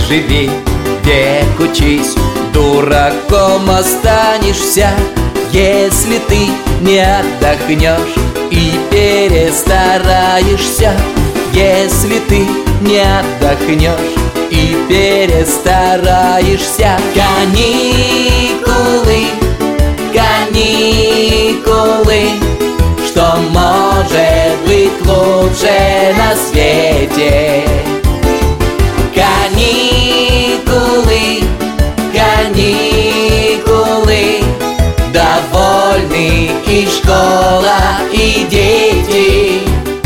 живи, век учись, дураком останешься, если ты не отдохнешь и перестараешься. Если ты не отдохнешь и перестараешься. Каникулы, каникулы, что может быть лучше на свете? Каникулы, каникулы, довольны и школа, и дети.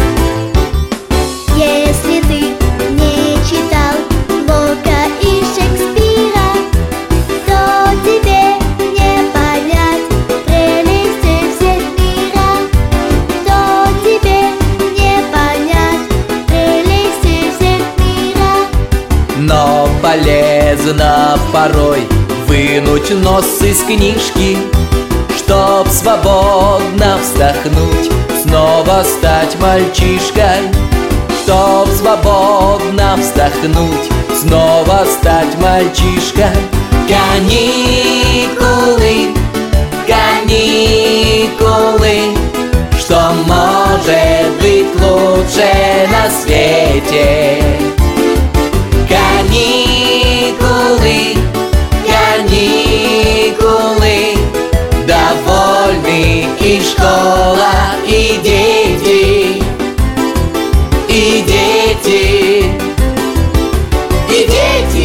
Если ты не читал Блока и Шекспира, то тебе не понять прелести всех мира. То тебе не понять прелести всех мира. Но полезно порой вынуть нос из книжки, чтоб свободно вздохнуть, снова стать мальчишкой. Чтоб свободно вздохнуть, снова стать мальчишкой. Каникулы, каникулы, что может быть лучше на свете? Каникулы, каникулы, довольны и школа, и дети. И дети, и дети.